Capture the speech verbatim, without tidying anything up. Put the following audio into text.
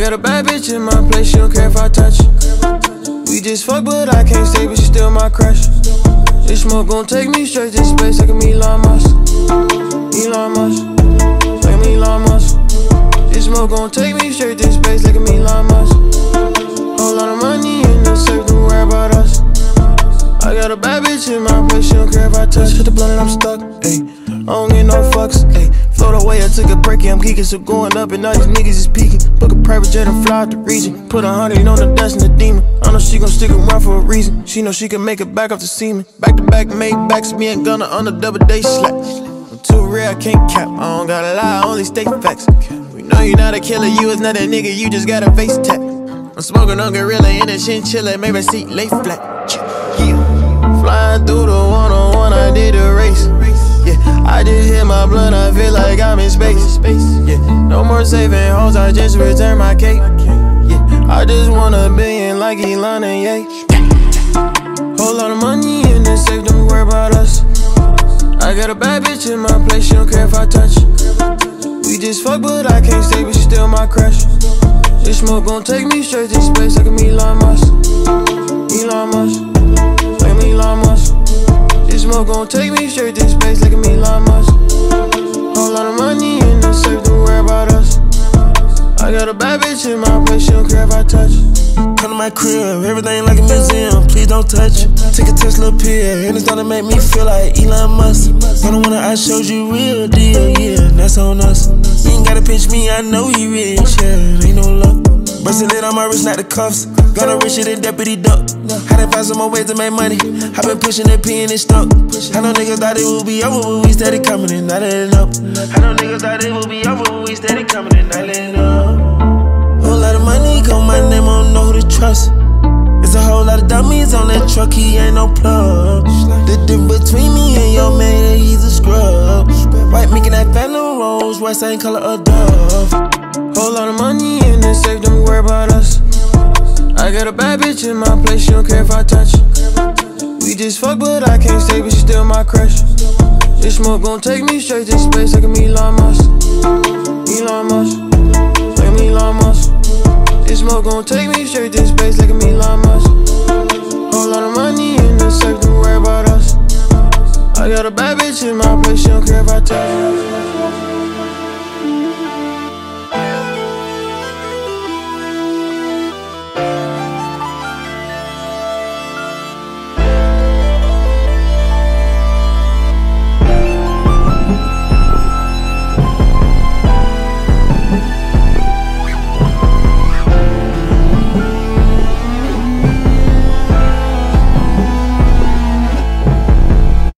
got a bad bitch in my place, she don't care if I touch it. We just fuck, but I can't stay, but she still my crush. This smoke gon' take me straight to space like I'm Elon Musk. Elon Musk, like I'm Elon Musk. This smoke gon' take me straight to space like I'm Elon Musk. Whole lot of money in the safe, don't worry about us. I got a bad bitch in my place, she don't care if I touch. Hit the blunt and I'm stuck, ayy. I don't get no fucks, ayy. Float away, I took a break, yeah, I'm geeking, so going up and all these niggas is peeking. Book a private jet and fly out the region. Put a hundred on the dust and the demon. I know she gon' stick around for a reason. She know she can make it back off the semen. Back to back, made backs, me and Gunna on the double day slap. I'm too rare, I can't cap. I don't gotta lie, I only state facts. We know you not a killer, you is not a nigga, you just got a face tap. I'm smoking on gorilla in a chinchilla, maybe seat lay flat. Yeah. Flying through the one-on-one, I did a race. Yeah, I just hit my blunt, I feel like I'm in space. Yeah, no more saving hoes, I just return my cake. Yeah, I just want a billion like Elon and Ye. Whole lot of money in the safe, don't worry about us. I got a bad bitch in my place, she don't care if I touch it. We just fuck, but I can't stay, but she still my crush. This smoke gon' take me straight to space like I'm Elon Musk. Elon Musk, like I'm Elon Musk. This smoke gon' take me straight to space like I'm Elon Musk. Whole lot of money in the safe, don't worry about us. I got a bad bitch in my place, she don't care if I touch it. Come to my crib, everything like a museum, please don't touch it. Take a Tesla pill, and it's gonna make me feel like Elon Musk. You're the one that I showed you real deal, yeah, that's on us. You ain't gotta pinch me, I know you rich, yeah, ain't no luck. Bracelet on my wrist, not the cuffs. Gonna rich it in deputy duck. Had to find some more ways to make money. I been pushing that P and it stuck. I know niggas thought it would be over, but we steady coming and not letting up. I know niggas thought it would be over, but we steady coming and not letting up. Whole lot of money, call my name, I don't know who to trust. There's a whole lot of dummies on that truck, he ain't no plug. The difference between me and your man, he's a scrub. White making that Phantom Rolls, white same color of Dove. Whole lot of money in the safe, don't worry about us. I got a bad bitch in my place, she don't care if I touch it. We just fuck, but I can't stay, but she still my crush. This smoke gon' take me straight to space like I'm Elon Musk. Elon Musk, like I'm Elon Musk. This smoke gon' take me straight to space like I'm Elon Musk. Whole lot of money in the safe, don't worry about us. I got a bad bitch in my place, she don't care if I touch it.